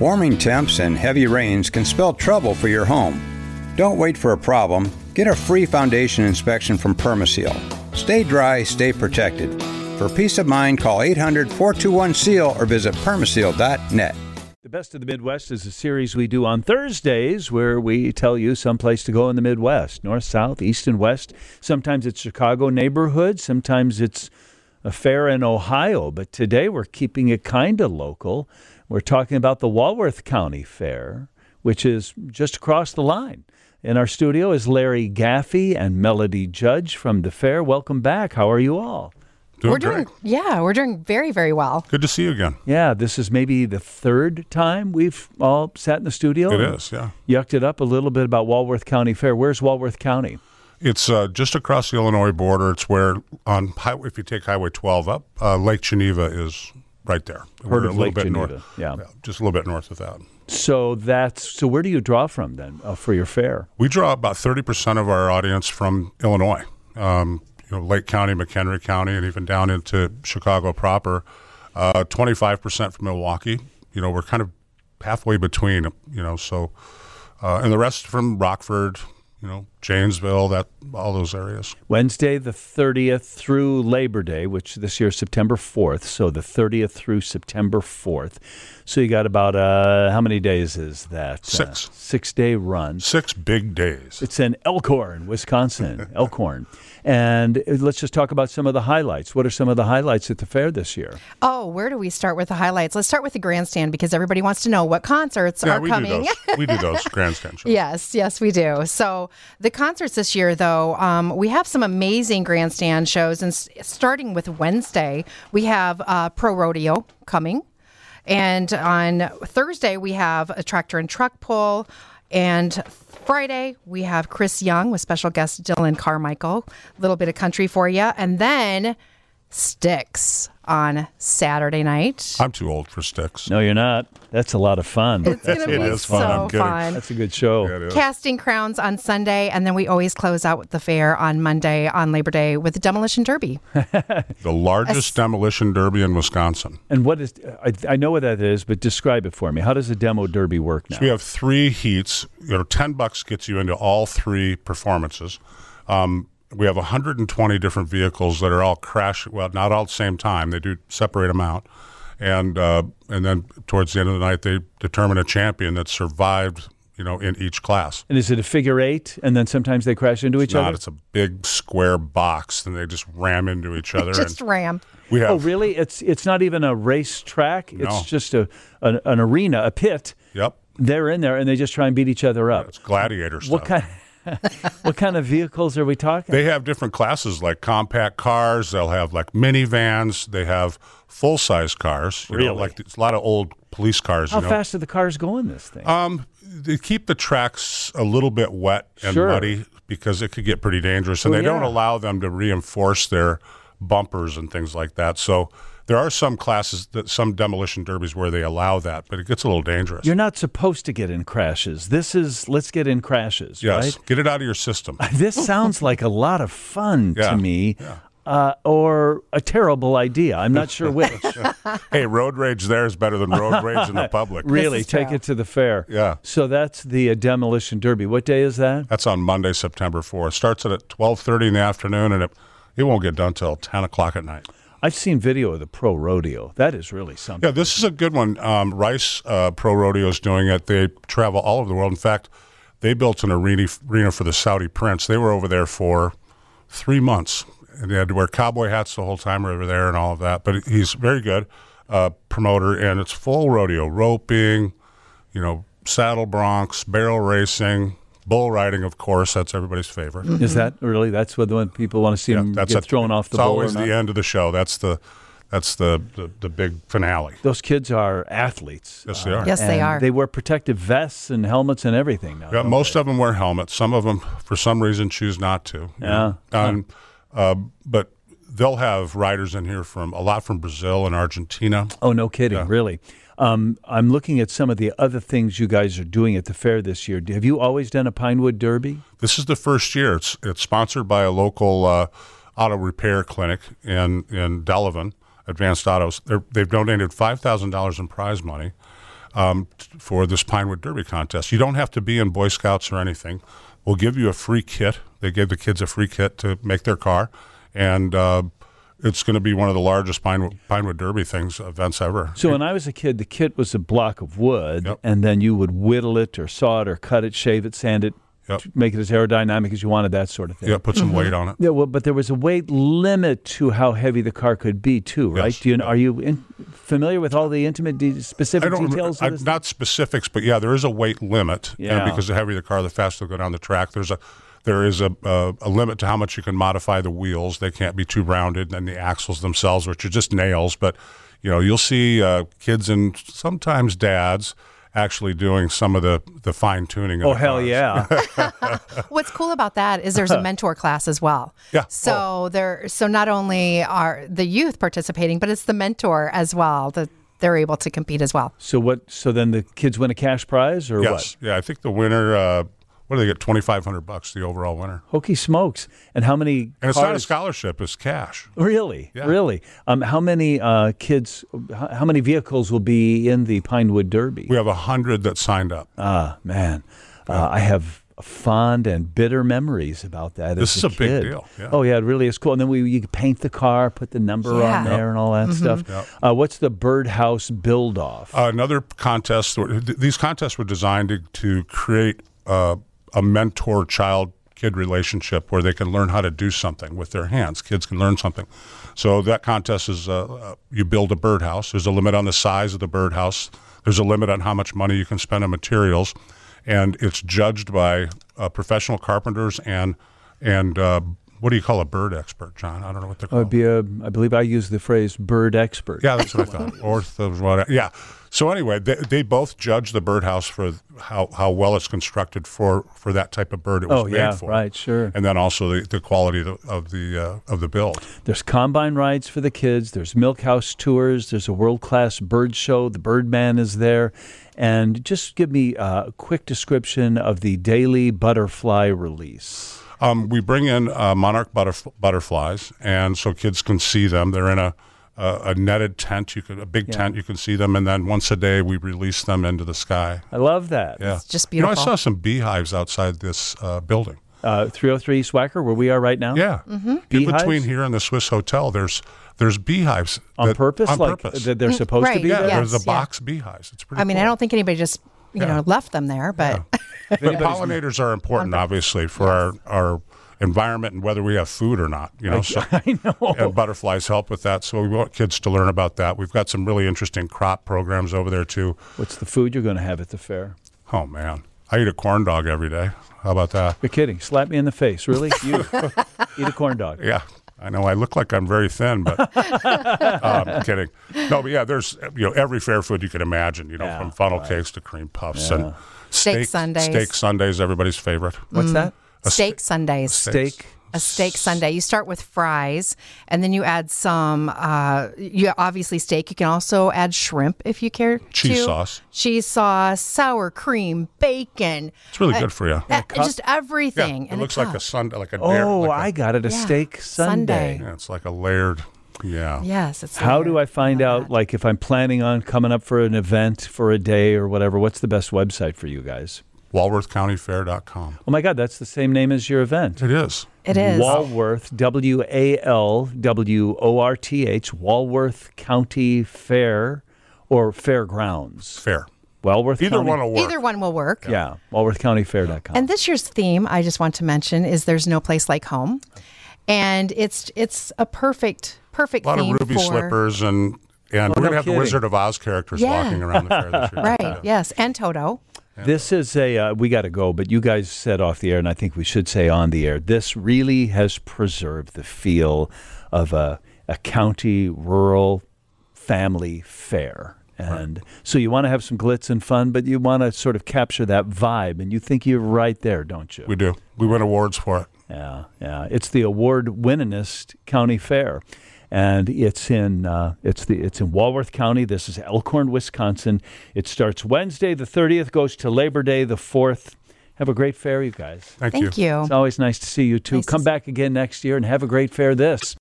Warming temps and heavy rains can spell trouble for your home. Don't wait for a problem. Get a free foundation inspection from Permaseal. Stay dry, stay protected. For peace of mind, call 800-421-SEAL or visit permaseal.net. The Best of the Midwest is a series we do on Thursdays where we tell you some place to go in the Midwest, north, south, east, and west. Sometimes it's Chicago neighborhood. Sometimes it's a fair in Ohio. But today we're keeping it kind of local. We're talking about the Walworth County Fair, which is just across the line. In our studio is Larry Gaffey and Melody Judge from the fair. Welcome back. How are you all? We're doing very, very well. Good to see you again. Yeah, this is maybe the third time we've all sat in the studio. It is, yeah. Yucked it up a little bit about Walworth County Fair. Where's Walworth County? It's just across the Illinois border. It's where, if you take Highway 12 up, Lake Geneva is right there. Heard of Lake Geneva, north, yeah. Just a little bit north of that. So where do you draw from then for your fair? We draw about 30% of our audience from Illinois. Lake County, McHenry County, and even down into Chicago proper. 25% from Milwaukee. We're kind of halfway between. And the rest from Rockford, Janesville, all those areas. Wednesday the 30th through Labor Day, which this year is September 4th. So the 30th through September 4th. So you got about, how many days is that? 6. 6-day run. 6 big days. It's in Elkhorn, Wisconsin. Elkhorn. And let's just talk about some of the highlights. What are some of the highlights at the fair this year? Oh, where do we start with the highlights? Let's start with the grandstand because everybody wants to know what concerts are coming. We do those grandstand shows. Yes, we do. So the concerts this year, though, we have some amazing grandstand shows. And starting with Wednesday, we have Pro Rodeo coming. And on Thursday, we have a tractor and truck pull. And Friday, we have Chris Young with special guest Dylan Carmichael. A little bit of country for you. And then Styx on Saturday night. I'm too old for Styx. No, you're not. That's a lot of fun. It's going to be so fun. That's a good show. Yeah, Casting Crowns on Sunday, and then we always close out with the fair on Monday on Labor Day with the Demolition Derby. The largest demolition derby in Wisconsin. And what is, I know what that is, but describe it for me. How does a demo derby work now? So we have 3 heats. $10 gets you into all 3 performances. We have 120 different vehicles that are all not all at the same time. They do separate them out. And then towards the end of the night, they determine a champion that survived, in each class. And is it a figure 8, and then sometimes they crash into each other? It's a big square box, and they just ram into each other. Ram. We have, oh, really? It's not even a race track? No. It's just an arena, a pit. Yep. They're in there, and they just try and beat each other up. It's gladiator stuff. What kind of vehicles are we talking? They have different classes, like compact cars. They'll have like minivans. They have full-size cars. Really? It's a lot of old police cars. How fast do the cars go in this thing? They keep the tracks a little bit wet and muddy because it could get pretty dangerous, and they don't allow them to reinforce their bumpers and things like that. So there are some classes, some demolition derbies where they allow that, but it gets a little dangerous. You're not supposed to get in crashes. This is let's get in crashes, yes, right? Get it out of your system. This sounds like a lot of fun to me, or a terrible idea. I'm not sure which. Hey, road rage there is better than road rage in the public. Really, take it to the fair. Yeah. So that's the demolition derby. What day is that? That's on Monday, September 4th. It starts at 12:30 in the afternoon, and it won't get done till 10 o'clock at night. I've seen video of the Pro Rodeo. That is really something. Yeah, this is a good one. Rice Pro Rodeo is doing it. They travel all over the world. In fact, they built an arena for the Saudi prince. They were over there for 3 months, and they had to wear cowboy hats the whole time over there and all of that. But he's very good promoter, and it's full rodeo, roping, saddle broncs, barrel racing, bull riding, of course. That's everybody's favorite. Mm-hmm. Is that really? That's what when people want to see them get thrown off the bull? It's always the end of the show. That's the big finale. Those kids are athletes. Yes, they are. Yes, they are. They wear protective vests and helmets and everything now. Yeah, most of them wear helmets. Some of them, for some reason, choose not to. Yeah. But they'll have riders in here a lot from Brazil and Argentina. Oh, no kidding. Yeah. Really? I'm looking at some of the other things you guys are doing at the fair this year. Have you always done a Pinewood Derby? This is the first year. It's sponsored by a local auto repair clinic in Delavan, Advanced Autos. They've donated $5,000 in prize money. for this Pinewood Derby contest. You don't have to be in Boy Scouts or anything. We'll give you a free kit. They gave the kids a free kit to make their car, and it's going to be one of the largest Pinewood Derby events ever. So when I was a kid, the kit was a block of wood, Yep. and then you would whittle it or saw it or cut it, shave it, sand it, Yep. to make it as aerodynamic as you wanted, that sort of thing. Yeah, put some weight on it. Yeah, well, but there was a weight limit to how heavy the car could be, too, right? Yes. Are you familiar with all the intimate, specific I don't details of this? not specifics, but yeah, there is a weight limit. Yeah. And because the heavier the car, the faster they'll go down the track. There is a limit to how much you can modify the wheels. They can't be too rounded, and the axles themselves, which are just nails. But you'll see kids and sometimes dads actually doing some of the fine tuning. Oh, hell yeah. What's cool about that is there's a mentor class as well. Yeah. So so not only are the youth participating, but it's the mentor as well that they're able to compete as well. So then the kids win a cash prize or Yes. Yeah, I think the winner, what do they get, $2,500, the overall winner. what? Hokey smokes. And how many And it's not a cars? scholarship, it's cash. Really? Yeah. Really? How many kids, how many vehicles will be in the Pinewood Derby? We have 100 that signed up. Ah, man. I have fond and bitter memories about that. This as is a big kid. deal, yeah. Oh, yeah, it really is cool. And then you could paint the car, put the number Yeah. on there and all that stuff. What's the Birdhouse Build-Off? Another contest, these contests were designed to create a mentor-child-kid relationship where they can learn how to do something with their hands. Kids can learn something. So that contest is you build a birdhouse. There's a limit on the size of the birdhouse. There's a limit on how much money you can spend on materials. And it's judged by professional carpenters and what do you call a bird expert, John? I don't know what they're called. I believe I use the phrase bird expert. Yeah, that's what I thought. Yeah. So anyway, they both judge the birdhouse for how well it's constructed for that type of bird it was made for. Right, sure. And then also the quality of the build. There's combine rides for the kids. There's milk house tours. There's a world-class bird show. The Birdman is there. And just give me a quick description of the daily butterfly release. We bring in monarch butterflies, and so kids can see them. They're in a netted tent, a big tent. You can see them, and then once a day we release them into the sky. I love that. Yeah, It's just beautiful. I saw some beehives outside this building. 303 Swacker, where we are right now? Yeah, in Beehives? between here and the Swiss Hotel, there's beehives On purpose? On like purpose. that they're supposed to right, be Yeah, there? yes, there's a yeah. box beehives. It's pretty. I mean, cool. I don't think anybody just left them there, but The pollinators are important, obviously, for our environment and whether we have food or not. So, I know. and butterflies help with that. So we want kids to learn about that. We've got some really interesting crop programs over there too. What's the food you're going to have at the fair? Oh man, I eat a corn dog every day. How about that? You're kidding. Slap me in the face. Really? You eat a corn dog. Yeah. I know I look like I'm very thin, but I'm kidding. No, but yeah, there's every fair food you can imagine. From funnel cakes to cream puffs and Steak sundaes. Steak sundaes, everybody's favorite. What's that? steak sundaes. Steak. A steak sundae. You start with fries, and then you add some. Obviously steak. You can also add shrimp if you care. Cheese to. sauce. Cheese sauce, sour cream, bacon. It's really good for you. Just everything. Yeah, in it looks cup. like a sundae, like a Oh, like I got it. A Yeah. steak sundae. Sundae. yeah, it's like a layered. Yeah. Yes. It's How do I find love out, that. like, if I'm planning on coming up for an event for a day or whatever, what's the best website for you guys? WalworthCountyFair.com. Oh, my God, that's the same name as your event. It is. It is. Walworth, WALWORTH, Walworth County Fair or Fairgrounds. Fair. Walworth Either County. one will work. Either one will work. Yeah, WalworthCountyFair.com. And this year's theme, I just want to mention, is "There's no place like home," and it's a perfect A lot of theme ruby for slippers and we're going to have kidding. the Wizard of Oz characters Yeah. walking around the fair this year. right. Yeah. Yes, and Toto. This is we got to go, but you guys said off the air, and I think we should say on the air, this really has preserved the feel of a county rural family fair. And so you want to have some glitz and fun, but you want to sort of capture that vibe, and you think you're right there, don't you? We do. We win awards for it. Yeah. It's the award-winningest county fair. And it's in Walworth County. This is Elkhorn, Wisconsin. It starts Wednesday the 30th, goes to Labor Day the 4th. Have a great fair, you guys. Thank you. Thank you. It's always nice to see you too. Nice to Come see- back again next year and have a great fair. This